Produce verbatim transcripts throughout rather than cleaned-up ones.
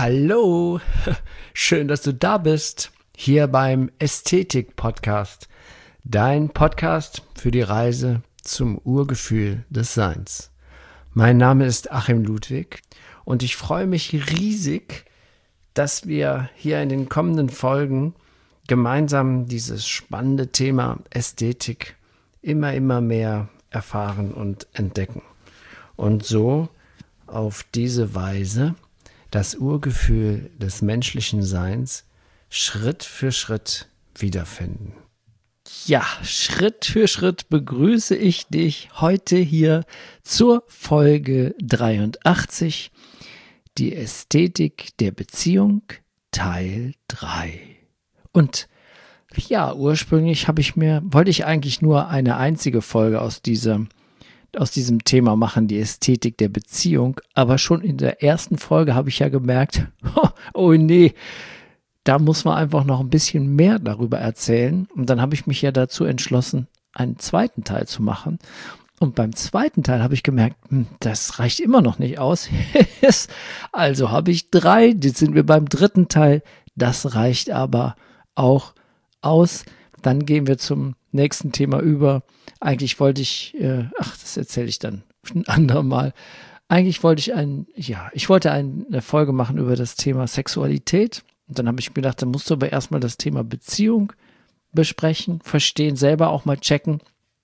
Hallo, schön, dass du da bist, hier beim Ästhetik-Podcast, dein Podcast für die Reise zum Urgefühl des Seins. Mein Name ist Achim Ludwig und ich freue mich riesig, dass wir hier in den kommenden Folgen gemeinsam dieses spannende Thema Ästhetik immer, immer mehr erfahren und entdecken und so auf diese Weise das Urgefühl des menschlichen Seins Schritt für Schritt wiederfinden. Ja, Schritt für Schritt begrüße ich dich heute hier zur Folge dreiundachtzig, die Ästhetik der Beziehung, Teil drei. Und ja, ursprünglich habe ich mir, wollte ich eigentlich nur eine einzige Folge aus dieser aus diesem Thema machen, die Ästhetik der Beziehung, aber schon in der ersten Folge habe ich ja gemerkt, oh nee, da muss man einfach noch ein bisschen mehr darüber erzählen und dann habe ich mich ja dazu entschlossen, einen zweiten Teil zu machen und beim zweiten Teil habe ich gemerkt, das reicht immer noch nicht aus, also habe ich drei, jetzt sind wir beim dritten Teil, das reicht aber auch aus, dann gehen wir zum nächsten Thema über. Eigentlich wollte ich, äh, ach, das erzähle ich dann ein andermal. Eigentlich wollte ich ein, ja, ich wollte ein, eine Folge machen über das Thema Sexualität. Und dann habe ich mir gedacht, dann musst du aber erstmal das Thema Beziehung besprechen, verstehen, selber auch mal checken.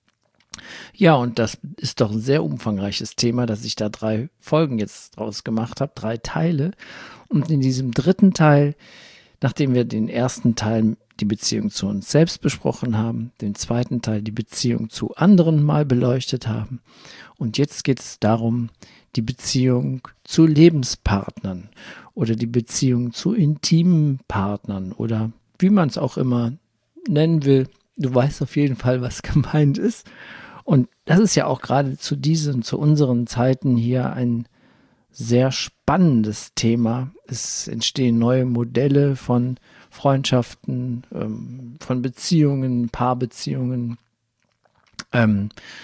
Ja, und das ist doch ein sehr umfangreiches Thema, dass ich da drei Folgen jetzt draus gemacht habe, drei Teile. Und in diesem dritten Teil, nachdem wir den ersten Teil die Beziehung zu uns selbst besprochen haben, den zweiten Teil die Beziehung zu anderen mal beleuchtet haben. Und jetzt geht es darum, die Beziehung zu Lebenspartnern oder die Beziehung zu intimen Partnern oder wie man es auch immer nennen will. Du weißt auf jeden Fall, was gemeint ist. Und das ist ja auch gerade zu diesen, zu unseren Zeiten hier ein sehr spannendes Thema. Es entstehen neue Modelle von Freundschaften, ähm, von Beziehungen, Paarbeziehungen, ähm,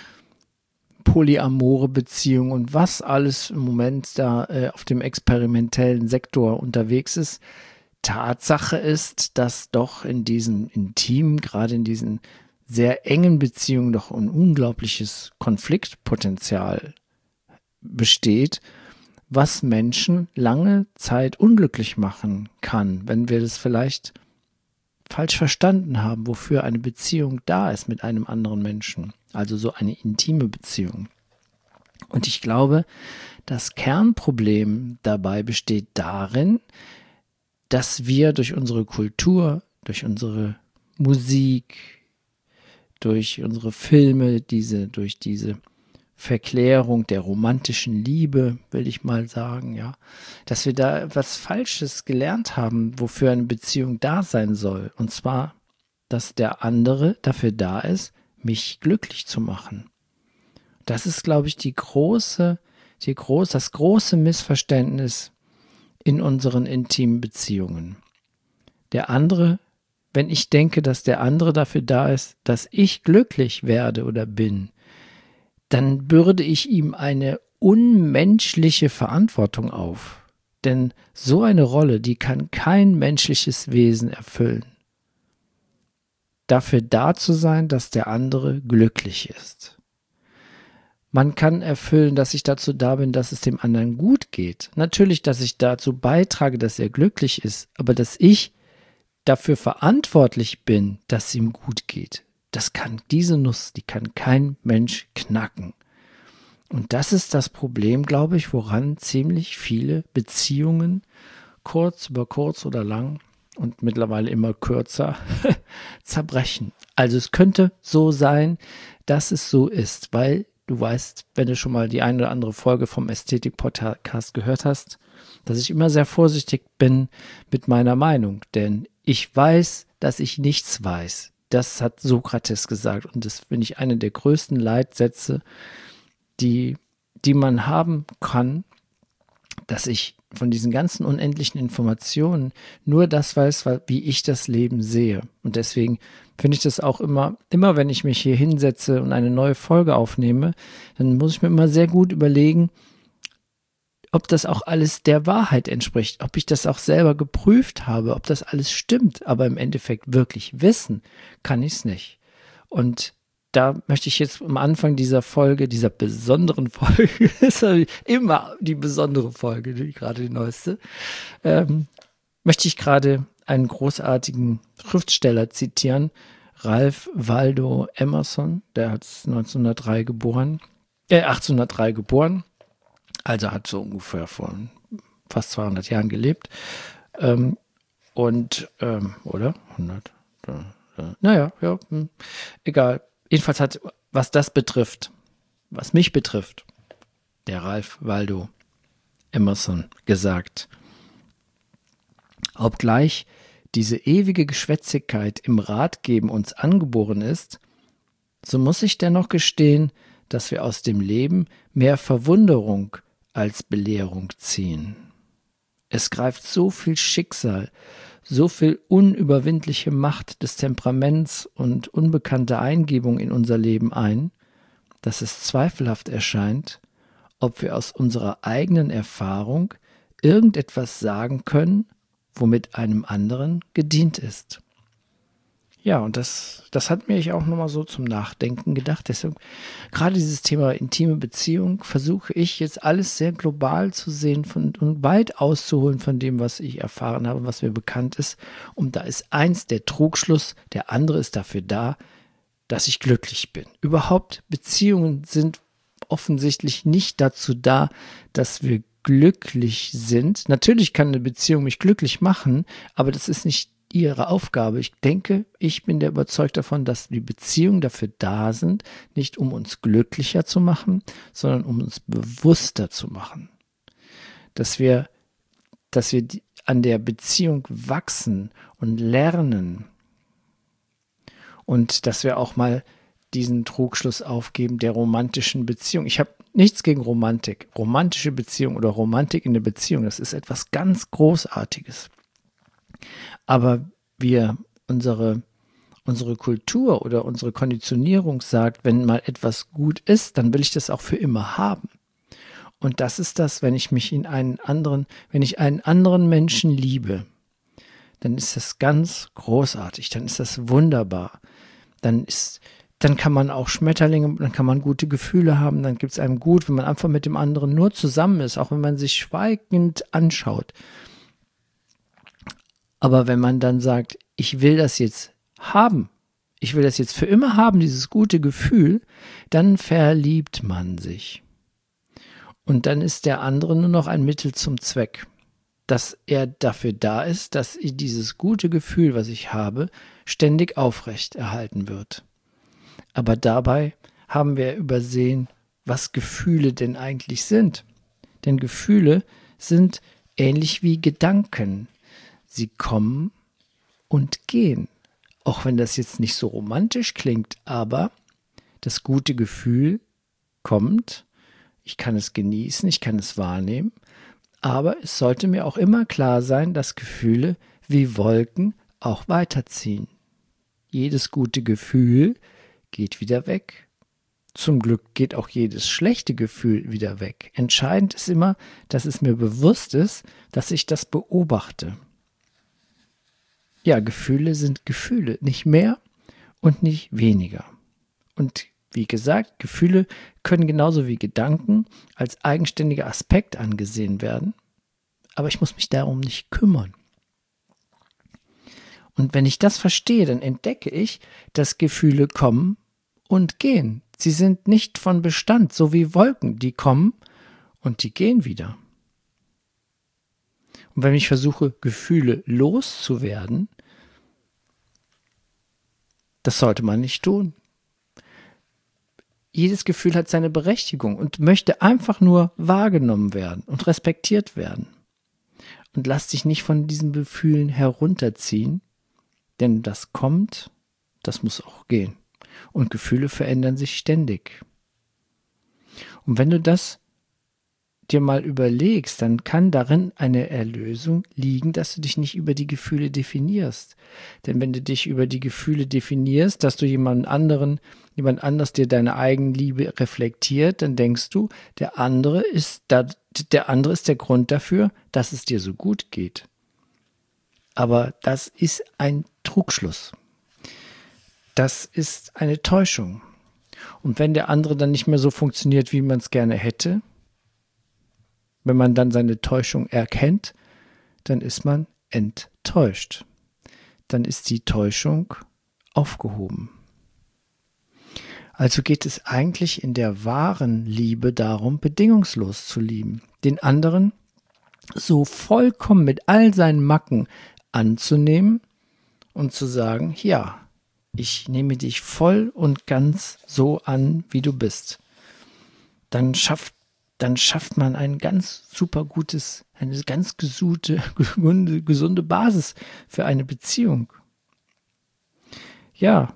polyamore Beziehungen und was alles im Moment da äh, auf dem experimentellen Sektor unterwegs ist. Tatsache ist, dass doch in diesen intimen, gerade in diesen sehr engen Beziehungen doch ein unglaubliches Konfliktpotenzial besteht, was Menschen lange Zeit unglücklich machen kann, wenn wir das vielleicht falsch verstanden haben, wofür eine Beziehung da ist mit einem anderen Menschen, also so eine intime Beziehung. Und ich glaube, das Kernproblem dabei besteht darin, dass wir durch unsere Kultur, durch unsere Musik, durch unsere Filme, diese, durch diese Verklärung der romantischen Liebe, will ich mal sagen, ja, dass wir da etwas Falsches gelernt haben, wofür eine Beziehung da sein soll. Und zwar, dass der andere dafür da ist, mich glücklich zu machen. Das ist, glaube ich, die große, die groß, das große Missverständnis in unseren intimen Beziehungen. Der andere, wenn ich denke, dass der andere dafür da ist, dass ich glücklich werde oder bin, dann bürde ich ihm eine unmenschliche Verantwortung auf. Denn so eine Rolle, die kann kein menschliches Wesen erfüllen. Dafür da zu sein, dass der andere glücklich ist. Man kann erfüllen, dass ich dazu da bin, dass es dem anderen gut geht. Natürlich, dass ich dazu beitrage, dass er glücklich ist, aber dass ich dafür verantwortlich bin, dass es ihm gut geht. Das kann diese Nuss, die kann kein Mensch knacken. Und das ist das Problem, glaube ich, woran ziemlich viele Beziehungen kurz über kurz oder lang und mittlerweile immer kürzer zerbrechen. Also es könnte so sein, dass es so ist, weil du weißt, wenn du schon mal die eine oder andere Folge vom Ästhetik-Podcast gehört hast, dass ich immer sehr vorsichtig bin mit meiner Meinung, denn ich weiß, dass ich nichts weiß. Das hat Sokrates gesagt und das finde ich eine der größten Leitsätze, die, die man haben kann, dass ich von diesen ganzen unendlichen Informationen nur das weiß, wie ich das Leben sehe. Und deswegen finde ich das auch immer, immer wenn ich mich hier hinsetze und eine neue Folge aufnehme, dann muss ich mir immer sehr gut überlegen, ob das auch alles der Wahrheit entspricht, ob ich das auch selber geprüft habe, ob das alles stimmt, aber im Endeffekt wirklich wissen kann ich es nicht. Und da möchte ich jetzt am Anfang dieser Folge, dieser besonderen Folge, ist immer die besondere Folge, die, gerade die neueste, ähm, möchte ich gerade einen großartigen Schriftsteller zitieren, Ralph Waldo Emerson, der hat neunzehnhundertdrei geboren, äh, achtzehnhundertdrei geboren, also hat so ungefähr vor fast zweihundert Jahren gelebt. Ähm, und, ähm, oder? hundert? Äh, äh, naja, ja, mh, egal. Jedenfalls hat, was das betrifft, was mich betrifft, der Ralph Waldo Emerson gesagt: Obgleich diese ewige Geschwätzigkeit im Ratgeben uns angeboren ist, so muss ich dennoch gestehen, dass wir aus dem Leben mehr Verwunderung als Belehrung ziehen. Es greift so viel Schicksal, so viel unüberwindliche Macht des Temperaments und unbekannte Eingebung in unser Leben ein, dass es zweifelhaft erscheint, ob wir aus unserer eigenen Erfahrung irgendetwas sagen können, womit einem anderen gedient ist. Ja, und das, das hat mich auch nochmal so zum Nachdenken gedacht. Deswegen, gerade dieses Thema intime Beziehung, versuche ich jetzt alles sehr global zu sehen von, und weit auszuholen von dem, was ich erfahren habe, was mir bekannt ist. Und da ist eins der Trugschluss, der andere ist dafür da, dass ich glücklich bin. Überhaupt, Beziehungen sind offensichtlich nicht dazu da, dass wir glücklich sind. Natürlich kann eine Beziehung mich glücklich machen, aber das ist nicht ihre Aufgabe. Ich denke, ich bin der überzeugt davon, dass die Beziehungen dafür da sind, nicht um uns glücklicher zu machen, sondern um uns bewusster zu machen. Dass wir, dass wir die, an der Beziehung wachsen und lernen und dass wir auch mal diesen Trugschluss aufgeben der romantischen Beziehung. Ich habe nichts gegen Romantik. Romantische Beziehung oder Romantik in der Beziehung, das ist etwas ganz Großartiges. Aber wir, unsere, unsere Kultur oder unsere Konditionierung sagt, wenn mal etwas gut ist, dann will ich das auch für immer haben. Und das ist das, wenn ich mich in einen anderen, wenn ich einen anderen Menschen liebe, dann ist das ganz großartig, dann ist das wunderbar. Dann ist, dann kann man auch Schmetterlinge, dann kann man gute Gefühle haben, dann gibt es einem gut, wenn man einfach mit dem anderen nur zusammen ist, auch wenn man sich schweigend anschaut. Aber wenn man dann sagt, ich will das jetzt haben, ich will das jetzt für immer haben, dieses gute Gefühl, dann verliebt man sich. Und dann ist der andere nur noch ein Mittel zum Zweck, dass er dafür da ist, dass dieses gute Gefühl, was ich habe, ständig aufrecht erhalten wird. Aber dabei haben wir übersehen, was Gefühle denn eigentlich sind. Denn Gefühle sind ähnlich wie Gedanken. Sie kommen und gehen. Auch wenn das jetzt nicht so romantisch klingt, aber das gute Gefühl kommt, ich kann es genießen, ich kann es wahrnehmen, aber es sollte mir auch immer klar sein, dass Gefühle wie Wolken auch weiterziehen. Jedes gute Gefühl geht wieder weg. Zum Glück geht auch jedes schlechte Gefühl wieder weg. Entscheidend ist immer, dass es mir bewusst ist, dass ich das beobachte. Ja, Gefühle sind Gefühle, nicht mehr und nicht weniger. Und wie gesagt, Gefühle können genauso wie Gedanken als eigenständiger Aspekt angesehen werden, aber ich muss mich darum nicht kümmern. Und wenn ich das verstehe, dann entdecke ich, dass Gefühle kommen und gehen. Sie sind nicht von Bestand, so wie Wolken, die kommen und die gehen wieder. Und wenn ich versuche, Gefühle loszuwerden, das sollte man nicht tun. Jedes Gefühl hat seine Berechtigung und möchte einfach nur wahrgenommen werden und respektiert werden. Und lass dich nicht von diesen Gefühlen herunterziehen, denn das kommt, das muss auch gehen. Und Gefühle verändern sich ständig. Und wenn du das dir mal überlegst, dann kann darin eine Erlösung liegen, dass du dich nicht über die Gefühle definierst. Denn wenn du dich über die Gefühle definierst, dass du jemand anderen, jemand anders dir deine Eigenliebe reflektiert, dann denkst du, der andere ist da, der andere ist der Grund dafür, dass es dir so gut geht. Aber das ist ein Trugschluss. Das ist eine Täuschung. Und wenn der andere dann nicht mehr so funktioniert, wie man es gerne hätte, wenn man dann seine Täuschung erkennt, dann ist man enttäuscht. Dann ist die Täuschung aufgehoben. Also geht es eigentlich in der wahren Liebe darum, bedingungslos zu lieben, den anderen so vollkommen mit all seinen Macken anzunehmen und zu sagen, ja, ich nehme dich voll und ganz so an, wie du bist. Dann schafft, dann schafft man ein ganz super gutes, eine ganz gesunde, gesunde Basis für eine Beziehung. Ja.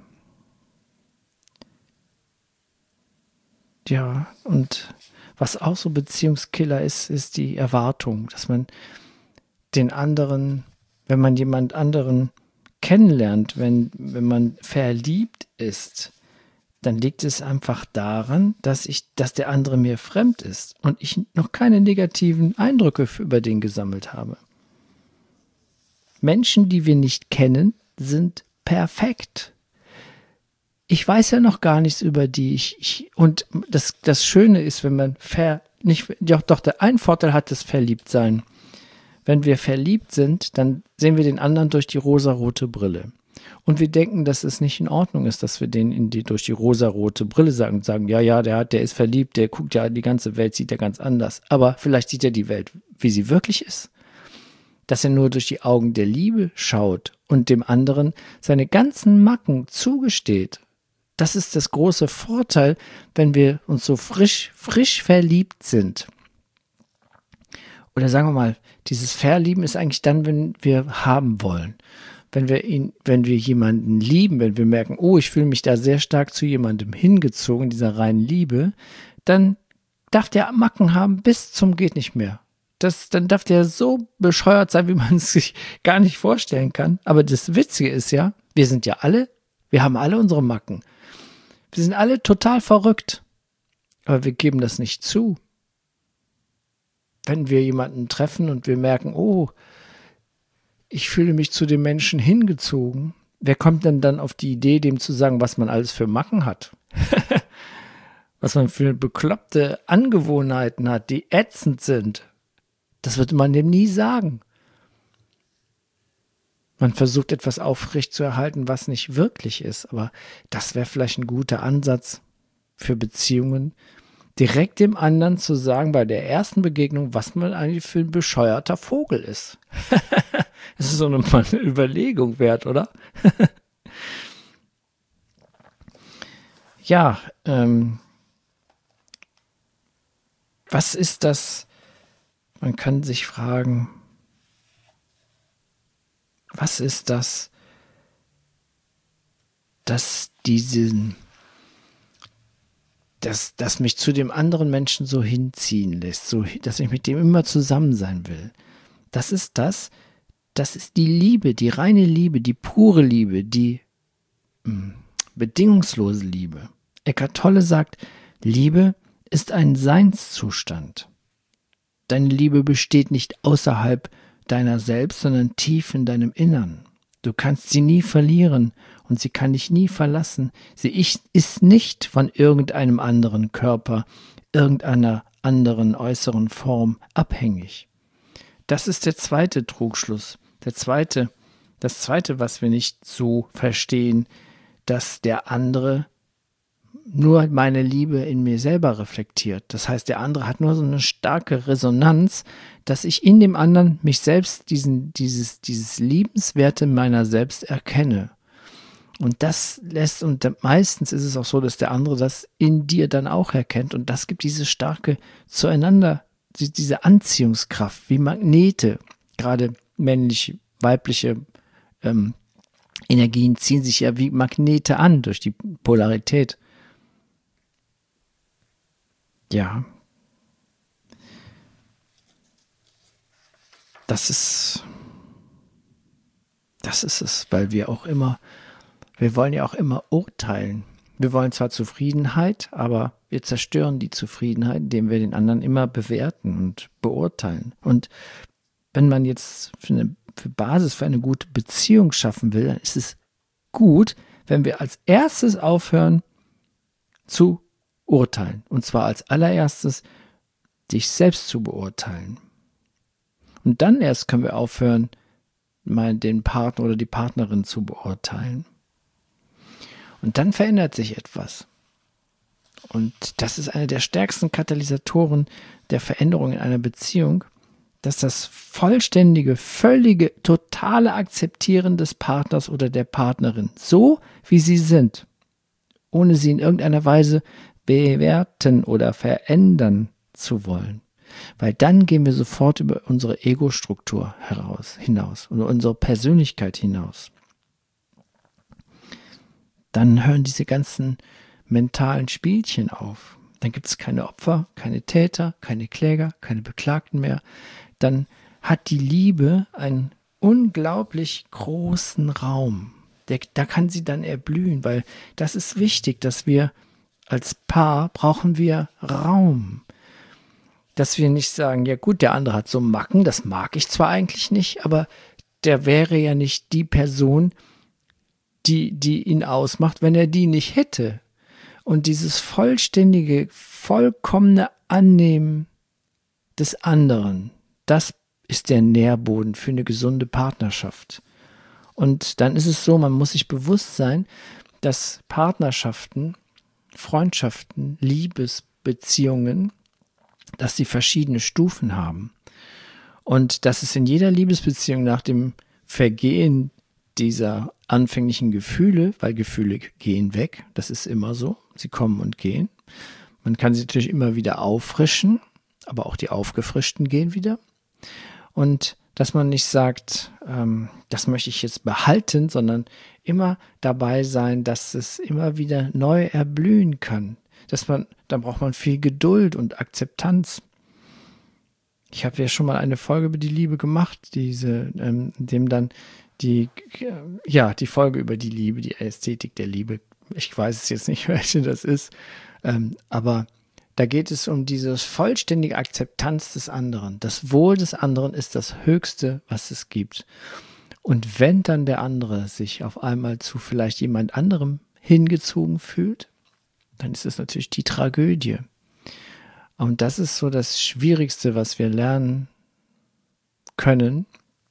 Ja, und was auch so Beziehungskiller ist, ist die Erwartung, dass man den anderen, wenn man jemand anderen kennenlernt, wenn, wenn man verliebt ist, dann liegt es einfach daran, dass ich, dass der andere mir fremd ist und ich noch keine negativen Eindrücke über den gesammelt habe. Menschen, die wir nicht kennen, sind perfekt. Ich weiß ja noch gar nichts über die. Ich, ich, und das, das Schöne ist, wenn man ver, nicht, doch, doch der ein Vorteil hat das Verliebtsein. Wenn wir verliebt sind, dann sehen wir den anderen durch die rosarote Brille. Und wir denken, dass es nicht in Ordnung ist, dass wir den in die, durch die rosarote Brille sagen und sagen, ja, ja, der hat, der ist verliebt, der guckt ja, die ganze Welt sieht er ganz anders. Aber vielleicht sieht er die Welt, wie sie wirklich ist. Dass er nur durch die Augen der Liebe schaut und dem anderen seine ganzen Macken zugesteht. Das ist das große Vorteil, wenn wir uns so frisch, frisch verliebt sind. Oder sagen wir mal, dieses Verlieben ist eigentlich dann, wenn wir haben wollen. Wenn wir ihn, wenn wir jemanden lieben, wenn wir merken, oh, ich fühle mich da sehr stark zu jemandem hingezogen, dieser reinen Liebe, dann darf der Macken haben bis zum geht nicht mehr. Das, dann darf der so bescheuert sein, wie man es sich gar nicht vorstellen kann. Aber das Witzige ist ja, wir sind ja alle, wir haben alle unsere Macken. Wir sind alle total verrückt. Aber wir geben das nicht zu. Wenn wir jemanden treffen und wir merken, oh, ich fühle mich zu dem Menschen hingezogen, wer kommt denn dann auf die Idee, dem zu sagen, was man alles für Macken hat? Was man für bekloppte Angewohnheiten hat, die ätzend sind. Das wird man dem nie sagen. Man versucht etwas aufrecht zu erhalten, was nicht wirklich ist. Aber das wäre vielleicht ein guter Ansatz für Beziehungen, direkt dem anderen zu sagen, bei der ersten Begegnung, was man eigentlich für ein bescheuerter Vogel ist. Das ist so eine, eine Überlegung wert, oder? Ja, ähm, was ist das? Man kann sich fragen, was ist das, dass diesen, dass, dass mich zu dem anderen Menschen so hinziehen lässt, so, dass ich mit dem immer zusammen sein will. Das ist das, das ist die Liebe, die reine Liebe, die pure Liebe, die mh, bedingungslose Liebe. Eckhart Tolle sagt, Liebe ist ein Seinszustand. Deine Liebe besteht nicht außerhalb deiner selbst, sondern tief in deinem Innern. Du kannst sie nie verlieren und sie kann dich nie verlassen. Sie ist nicht von irgendeinem anderen Körper, irgendeiner anderen äußeren Form abhängig. Das ist der zweite Trugschluss. Der zweite, das zweite, was wir nicht so verstehen, dass der andere nur meine Liebe in mir selber reflektiert. Das heißt, der andere hat nur so eine starke Resonanz, dass ich in dem anderen mich selbst, diesen, dieses, dieses Liebenswerte meiner selbst erkenne. Und das lässt, und meistens ist es auch so, dass der andere das in dir dann auch erkennt. Und das gibt diese starke zueinander, diese Anziehungskraft, wie Magnete, gerade männliche, weibliche ähm, Energien ziehen sich ja wie Magnete an durch die Polarität. Ja. das ist, das ist es, weil wir auch immer, wir wollen ja auch immer urteilen. Wir wollen zwar Zufriedenheit, aber wir zerstören die Zufriedenheit, indem wir den anderen immer bewerten und beurteilen. Und wenn man jetzt für eine für Basis für eine gute Beziehung schaffen will, dann ist es gut, wenn wir als erstes aufhören zu urteilen. Und zwar als allererstes dich selbst zu beurteilen. Und dann erst können wir aufhören, mal den Partner oder die Partnerin zu beurteilen. Und dann verändert sich etwas. Und das ist einer der stärksten Katalysatoren der Veränderung in einer Beziehung, dass das vollständige, völlige, totale Akzeptieren des Partners oder der Partnerin, so wie sie sind, ohne sie in irgendeiner Weise bewerten oder verändern zu wollen. Weil dann gehen wir sofort über unsere Ego-Struktur heraus, hinaus, oder unsere Persönlichkeit hinaus. Dann hören diese ganzen mentalen Spielchen auf. Dann gibt es keine Opfer, keine Täter, keine Kläger, keine Beklagten mehr. Dann hat die Liebe einen unglaublich großen Raum. Der, da kann sie dann erblühen, weil das ist wichtig, dass wir als Paar brauchen wir Raum. Dass wir nicht sagen, ja gut, der andere hat so Macken, das mag ich zwar eigentlich nicht, aber der wäre ja nicht die Person, die, die ihn ausmacht, wenn er die nicht hätte. Und dieses vollständige, vollkommene Annehmen des anderen, das ist der Nährboden für eine gesunde Partnerschaft. Und dann ist es so, man muss sich bewusst sein, dass Partnerschaften, Freundschaften, Liebesbeziehungen, dass sie verschiedene Stufen haben. Und dass es in jeder Liebesbeziehung nach dem Vergehen dieser anfänglichen Gefühle, weil Gefühle gehen weg, das ist immer so, sie kommen und gehen. Man kann sie natürlich immer wieder auffrischen, aber auch die aufgefrischten gehen wieder. Und dass man nicht sagt, ähm, das möchte ich jetzt behalten, sondern immer dabei sein, dass es immer wieder neu erblühen kann. Dass man, da braucht man viel Geduld und Akzeptanz. Ich habe ja schon mal eine Folge über die Liebe gemacht, diese, ähm, in dem dann die, äh, ja, die Folge über die Liebe, die Ästhetik der Liebe. Ich weiß es jetzt nicht, welche das ist, ähm, aber da geht es um diese vollständige Akzeptanz des anderen. Das Wohl des anderen ist das Höchste, was es gibt. Und wenn dann der andere sich auf einmal zu vielleicht jemand anderem hingezogen fühlt, dann ist es natürlich die Tragödie. Und das ist so das Schwierigste, was wir lernen können,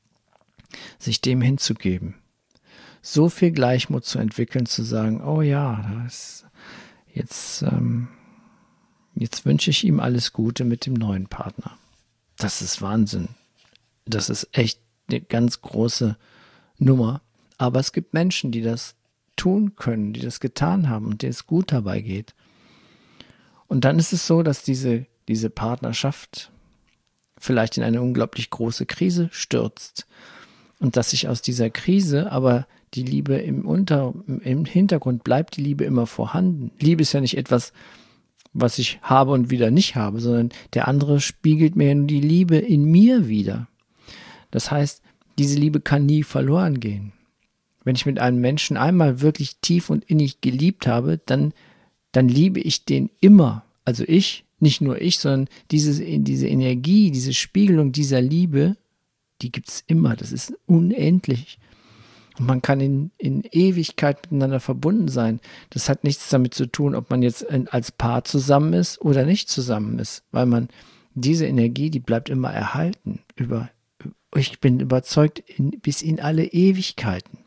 sich dem hinzugeben. So viel Gleichmut zu entwickeln, zu sagen, oh ja, das jetzt, ähm, jetzt wünsche ich ihm alles Gute mit dem neuen Partner. Das ist Wahnsinn. Das ist echt eine ganz große Nummer. Aber es gibt Menschen, die das tun können, die das getan haben und denen es gut dabei geht. Und dann ist es so, dass diese, diese Partnerschaft vielleicht in eine unglaublich große Krise stürzt und dass sich aus dieser Krise aber die Liebe im, Unter, im Hintergrund bleibt, die Liebe immer vorhanden. Liebe ist ja nicht etwas, was ich habe und wieder nicht habe, sondern der andere spiegelt mir nur die Liebe in mir wider. Das heißt, diese Liebe kann nie verloren gehen. Wenn ich mit einem Menschen einmal wirklich tief und innig geliebt habe, dann, dann liebe ich den immer. Also ich, nicht nur ich, sondern diese, diese Energie, diese Spiegelung dieser Liebe, die gibt es immer. Das ist unendlich. Und man kann in, in Ewigkeit miteinander verbunden sein. Das hat nichts damit zu tun, ob man jetzt als Paar zusammen ist oder nicht zusammen ist. Weil man diese Energie, die bleibt immer erhalten. Über, ich bin überzeugt, in, bis in alle Ewigkeiten.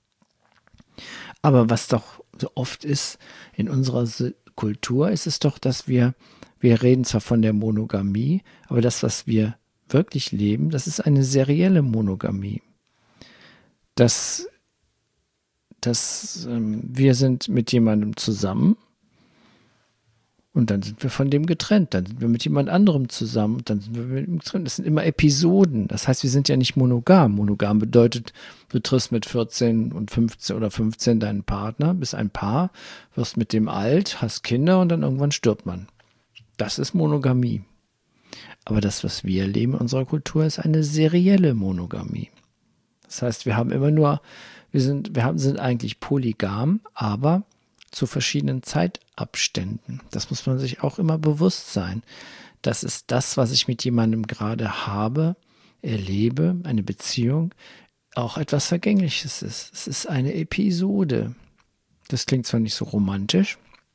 Aber was doch so oft ist in unserer Kultur, ist es doch, dass wir, wir reden zwar von der Monogamie, aber das, was wir wirklich leben, das ist eine serielle Monogamie. Dass, dass ähm, wir sind mit jemandem zusammen und dann sind wir von dem getrennt, dann sind wir mit jemand anderem zusammen und dann sind wir mit ihm getrennt. Das sind immer Episoden. Das heißt, wir sind ja nicht monogam. Monogam bedeutet, du triffst mit vierzehn und fünfzehn oder fünfzehn deinen Partner, bist ein Paar, wirst mit dem alt, hast Kinder und dann irgendwann stirbt man. Das ist Monogamie. Aber das, was wir erleben in unserer Kultur, ist eine serielle Monogamie. Das heißt, wir haben immer nur, wir sind, wir haben, sind eigentlich polygam, aber zu verschiedenen Zeitabständen. Das muss man sich auch immer bewusst sein. Das ist das, was ich mit jemandem gerade habe, erlebe, eine Beziehung, auch etwas Vergängliches ist. Es ist eine Episode. Das klingt zwar nicht so romantisch,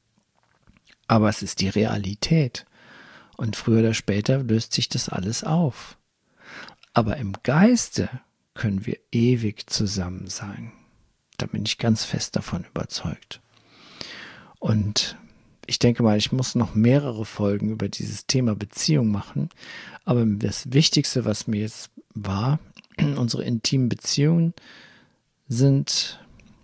aber es ist die Realität. Und früher oder später löst sich das alles auf. Aber im Geiste können wir ewig zusammen sein. Da bin ich ganz fest davon überzeugt. Und ich denke mal, ich muss noch mehrere Folgen über dieses Thema Beziehung machen. Aber das Wichtigste, was mir jetzt war, unsere intimen Beziehungen sind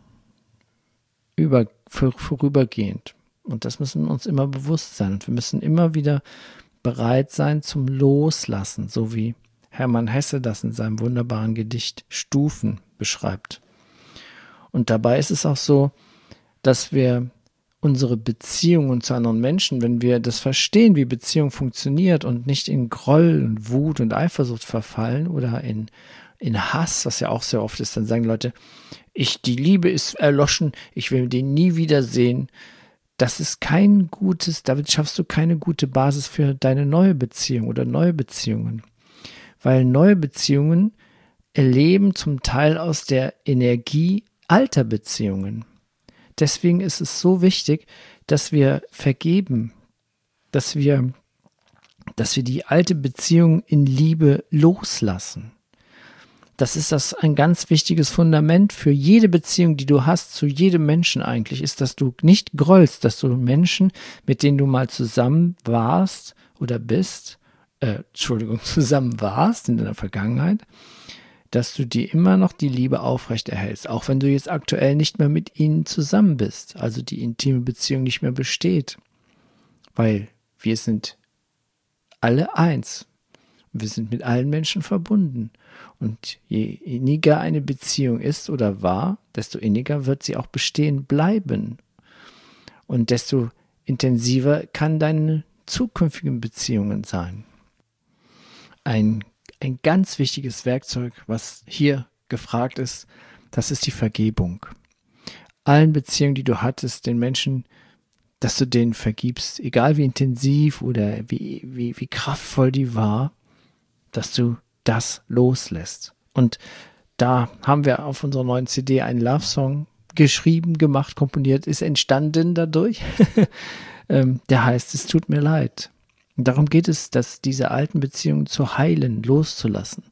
über, vorübergehend. Und das müssen wir uns immer bewusst sein. Und wir müssen immer wieder bereit sein zum Loslassen, so wie Hermann Hesse das in seinem wunderbaren Gedicht Stufen beschreibt. Und dabei ist es auch so, dass wir unsere Beziehungen zu anderen Menschen, wenn wir das verstehen, wie Beziehung funktioniert und nicht in Groll und Wut und Eifersucht verfallen oder in, in Hass, was ja auch sehr oft ist, dann sagen Leute, ich, die Liebe ist erloschen, ich will den nie wiedersehen. Das ist kein gutes, damit schaffst du keine gute Basis für deine neue Beziehung oder neue Beziehungen. Weil neue Beziehungen erleben zum Teil aus der Energie alter Beziehungen. Deswegen ist es so wichtig, dass wir vergeben, dass wir, dass wir die alte Beziehung in Liebe loslassen. Das ist das ein ganz wichtiges Fundament für jede Beziehung, die du hast, zu jedem Menschen eigentlich, ist, dass du nicht grollst, dass du Menschen, mit denen du mal zusammen warst oder bist, äh, Entschuldigung, zusammen warst in deiner Vergangenheit, dass du dir immer noch die Liebe aufrechterhältst, auch wenn du jetzt aktuell nicht mehr mit ihnen zusammen bist, also die intime Beziehung nicht mehr besteht, weil wir sind alle eins. Wir sind mit allen Menschen verbunden. Und je inniger eine Beziehung ist oder war, desto inniger wird sie auch bestehen bleiben. Und desto intensiver kann deine zukünftigen Beziehungen sein. Ein, ein ganz wichtiges Werkzeug, was hier gefragt ist, das ist die Vergebung. Allen Beziehungen, die du hattest, den Menschen, dass du denen vergibst, egal wie intensiv oder wie, wie, wie kraftvoll die war, dass du das loslässt. Und da haben wir auf unserer neuen C D einen Love-Song geschrieben, gemacht, komponiert, ist entstanden dadurch. Der heißt, es tut mir leid. Und darum geht es, dass diese alten Beziehungen zu heilen, loszulassen.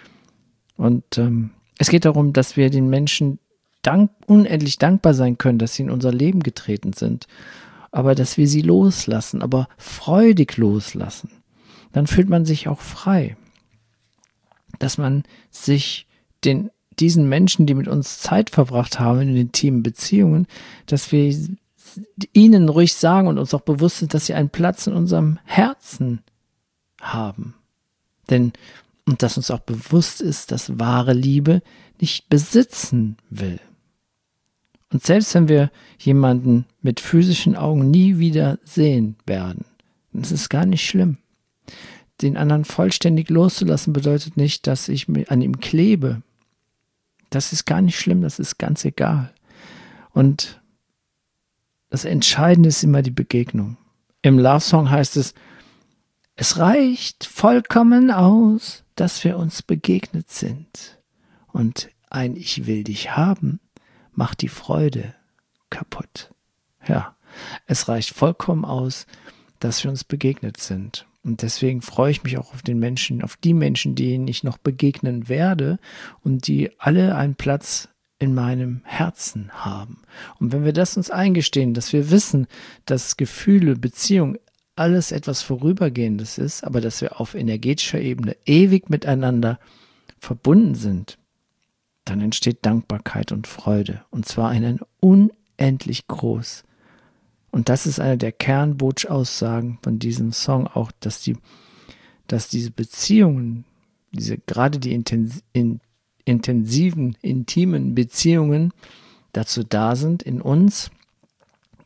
Und ähm, es geht darum, dass wir den Menschen dank, unendlich dankbar sein können, dass sie in unser Leben getreten sind. Aber dass wir sie loslassen, aber freudig loslassen. Dann fühlt man sich auch frei. Dass man sich den, diesen Menschen, die mit uns Zeit verbracht haben in intimen Beziehungen, dass wir ihnen ruhig sagen und uns auch bewusst sind, dass sie einen Platz in unserem Herzen haben. Denn, und dass uns auch bewusst ist, dass wahre Liebe nicht besitzen will. Und selbst wenn wir jemanden mit physischen Augen nie wieder sehen werden, dann ist es gar nicht schlimm. Den anderen vollständig loszulassen bedeutet nicht, dass ich an ihm klebe. Das ist gar nicht schlimm, das ist ganz egal. Und das Entscheidende ist immer die Begegnung. Im Love-Song heißt es, es reicht vollkommen aus, dass wir uns begegnet sind. Und ein Ich will dich haben macht die Freude kaputt. Ja, es reicht vollkommen aus, dass wir uns begegnet sind. Und deswegen freue ich mich auch auf den Menschen, auf die Menschen, denen ich noch begegnen werde und die alle einen Platz in meinem Herzen haben. Und wenn wir das uns eingestehen, dass wir wissen, dass Gefühle, Beziehung, alles etwas Vorübergehendes ist, aber dass wir auf energetischer Ebene ewig miteinander verbunden sind, dann entsteht Dankbarkeit und Freude. Und zwar eine unendlich groß. Und das ist eine der Kernbotschaussagen von diesem Song auch, dass die, dass diese Beziehungen, diese gerade die intens, in, intensiven, intimen Beziehungen dazu da sind, in uns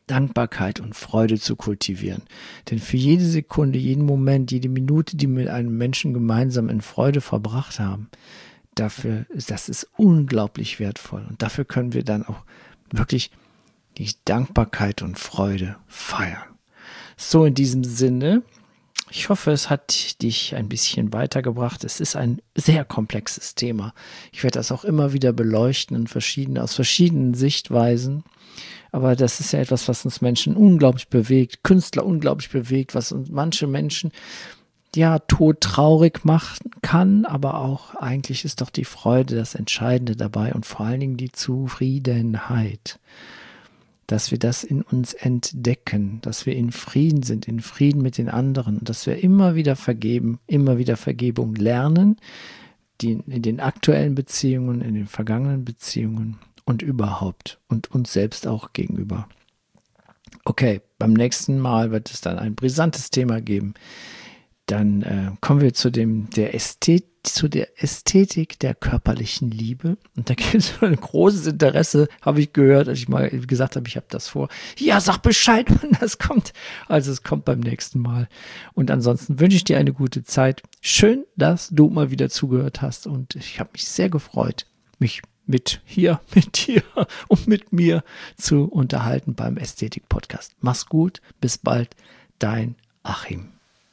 Dankbarkeit und Freude zu kultivieren. Denn für jede Sekunde, jeden Moment, jede Minute, die wir mit einem Menschen gemeinsam in Freude verbracht haben, dafür ist das ist unglaublich wertvoll. Und dafür können wir dann auch wirklich die Dankbarkeit und Freude feiern. So, in diesem Sinne, ich hoffe, es hat dich ein bisschen weitergebracht. Es ist ein sehr komplexes Thema. Ich werde das auch immer wieder beleuchten in verschiedene, aus verschiedenen Sichtweisen. Aber das ist ja etwas, was uns Menschen unglaublich bewegt, Künstler unglaublich bewegt, was uns manche Menschen ja todtraurig machen kann, aber auch eigentlich ist doch die Freude das Entscheidende dabei und vor allen Dingen die Zufriedenheit, dass wir das in uns entdecken, dass wir in Frieden sind, in Frieden mit den anderen und dass wir immer wieder vergeben, immer wieder Vergebung lernen, die in den aktuellen Beziehungen, in den vergangenen Beziehungen und überhaupt und uns selbst auch gegenüber. Okay, beim nächsten Mal wird es dann ein brisantes Thema geben. Dann äh, kommen wir zu dem der Ästhet, zu der Ästhetik der körperlichen Liebe. Und da gibt es ein großes Interesse, habe ich gehört, als ich mal gesagt habe, ich habe das vor. Ja, sag Bescheid, wann das kommt. Also es kommt beim nächsten Mal. Und ansonsten wünsche ich dir eine gute Zeit. Schön, dass du mal wieder zugehört hast. Und ich habe mich sehr gefreut, mich mit hier, mit dir und mit mir zu unterhalten beim Ästhetik-Podcast. Mach's gut, bis bald, dein Achim.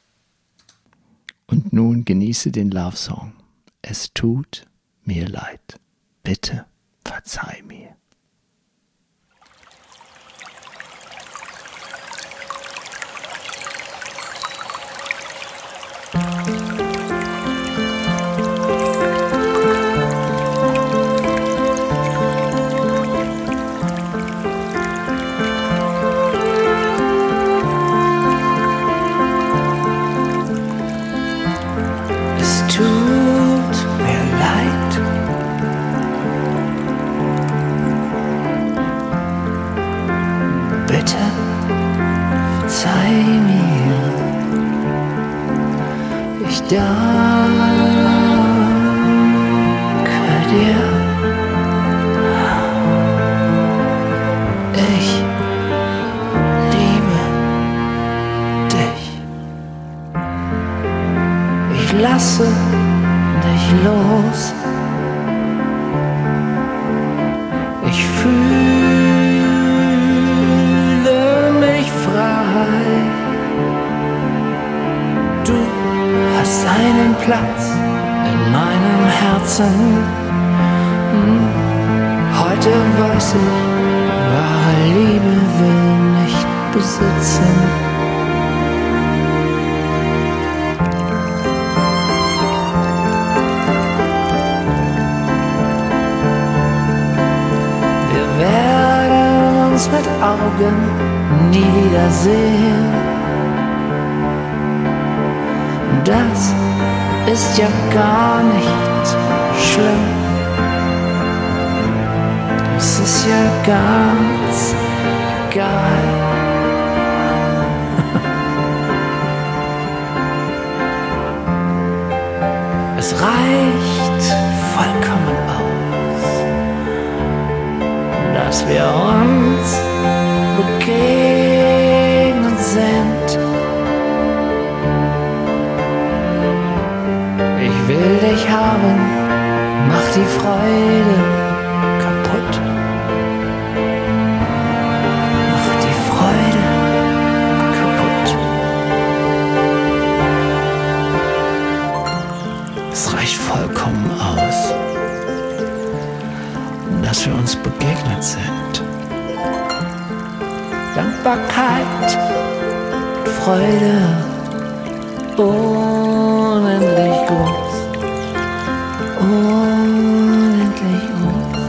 Und nun genieße den Love-Song. Es tut mir leid. Bitte verzeih mir. Danke dir, ich liebe dich, ich lasse dich los, ich fühle mich frei, du hast einen Platz in meinem Herzen. Heute weiß ich, wahre Liebe will nicht besitzen. Wir werden uns mit Augen nie wiedersehen. Das ist ja gar nicht schlimm. Das ist ja ganz egal. Es reicht vollkommen aus, dass wir uns begegnet sind. Ich will dich haben, mach die Freude kaputt. Mach die Freude kaputt. Es reicht vollkommen aus, dass wir uns begegnet sind. Dankbarkeit, Freude, unendlich groß. Unendlich groß.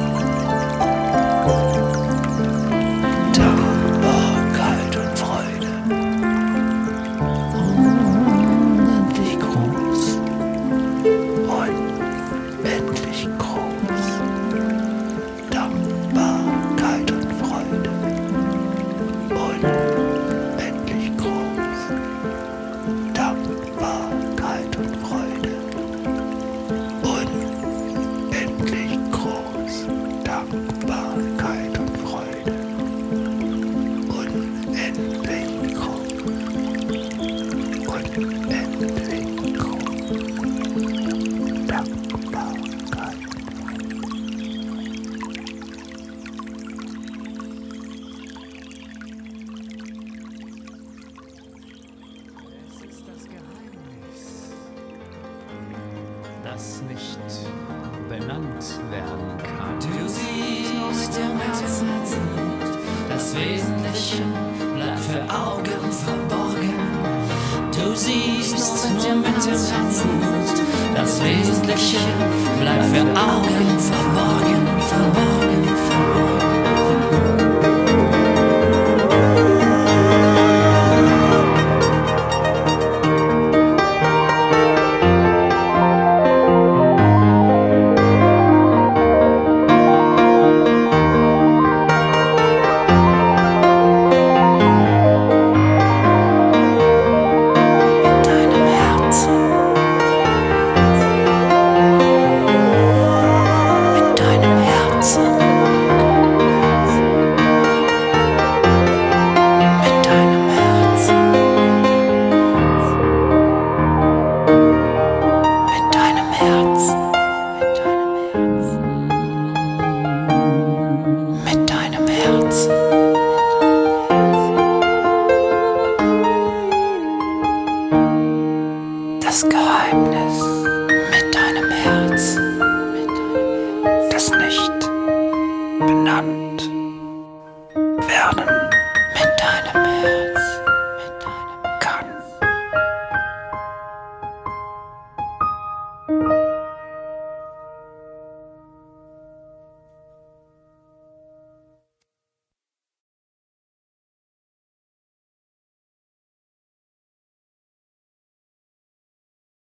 Dankbarkeit und Freude. Unendlich groß. Unendlich groß. Dankbarkeit und Freude. Unendlich groß. Dankbarkeit und Freude. Unendlich groß, Dankbarkeit und Freude. erkannt werden kann. Du siehst nur mit dem Herzen, das Wesentliche bleibt für Augen verborgen. Du siehst nur mit dem Herzen, das Wesentliche bleibt für Augen verborgen.